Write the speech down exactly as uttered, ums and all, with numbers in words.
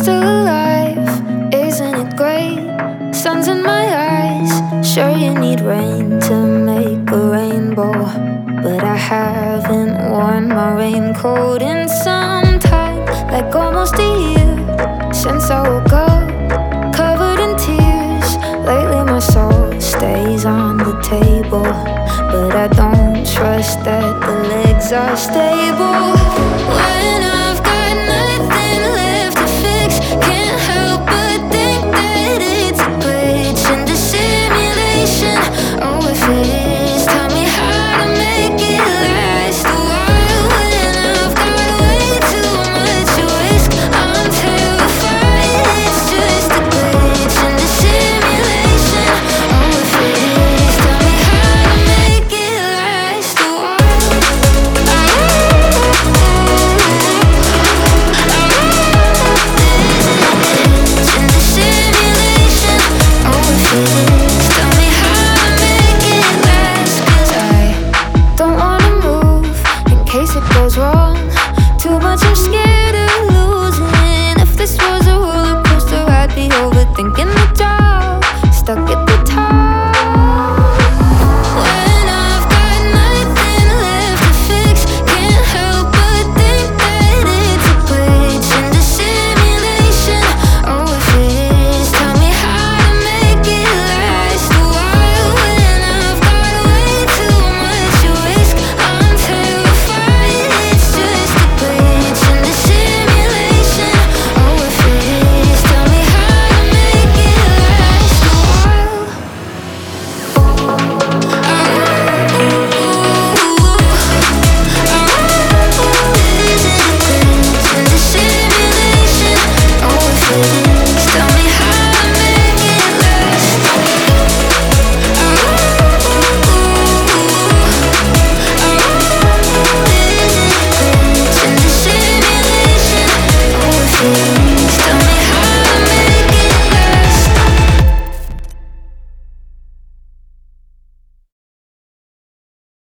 still alive, isn't it great? Sun's in my eyes, sure you need rain to make a rainbow, but I haven't worn my raincoat in some time, like almost a year since I woke up, covered in tears. Lately my soul stays on the table, but I don't trust that the legs are stable. When I